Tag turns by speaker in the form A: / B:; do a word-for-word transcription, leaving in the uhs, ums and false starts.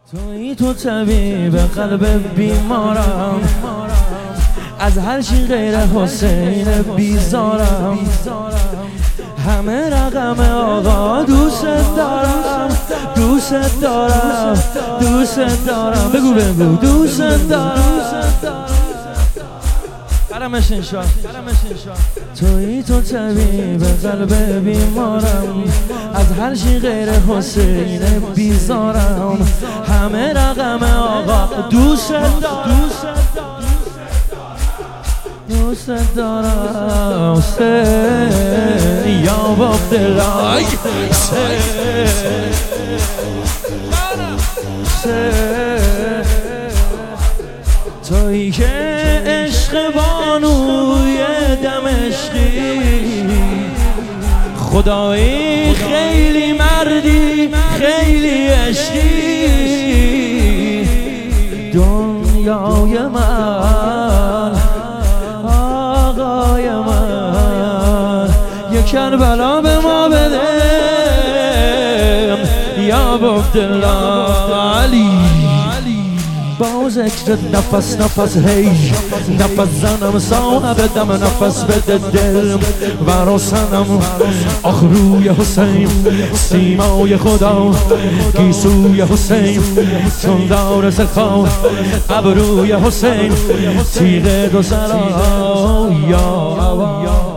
A: تویی تو طبیب قلب بیمارم، از هر چی غیر حسین بیزارم. همه رقم آقا دوست دارم، دوست دارم، دوست دارم. بگو بگو دوست دارم. قرمش انشا تویی تو طبیب قلب بیمارم، از هر چی غیر حسین بیزارم. همه رقم آقا دوست دارم، دوست دارم. حسین یا عبدالله، تویی که عشق بانوی دمشقی، خدایی خیلی مردی خیلی عشقی. دنیای من آقای من، یک کربلا به ما بده یا عبدالله علی. با ذکر نفس نفس هی نفس زنم، صاحب دم نفس بده دل و روشنم. آخ روی حسین سیمای خدا، گیسوی حسین چون دار سخا، ابروی حسین تیغ دو سرا. یا